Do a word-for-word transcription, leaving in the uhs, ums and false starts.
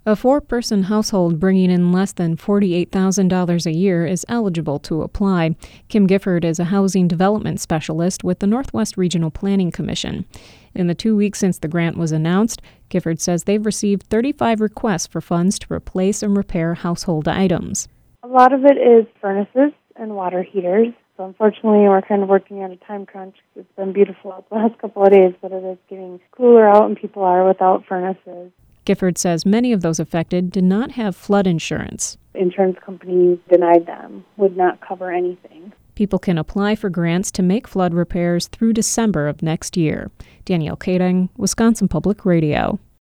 A four-person household bringing in less than forty-eight thousand dollars a year is eligible to apply. Kim Gifford is a housing development specialist with the Northwest Regional Planning Commission. In the two weeks since the grant was announced, Gifford says they've received thirty-five requests for funds to replace and repair household items. A lot of it is furnaces and water heaters. So unfortunately, we're kind of working on a time crunch. It's been beautiful out the last couple of days, but it is getting cooler out and people are without furnaces. Gifford says many of those affected did not have flood insurance. Insurance companies denied them, would not cover anything. People can apply for grants to make flood repairs through December of next year. Danielle Kading, Wisconsin Public Radio.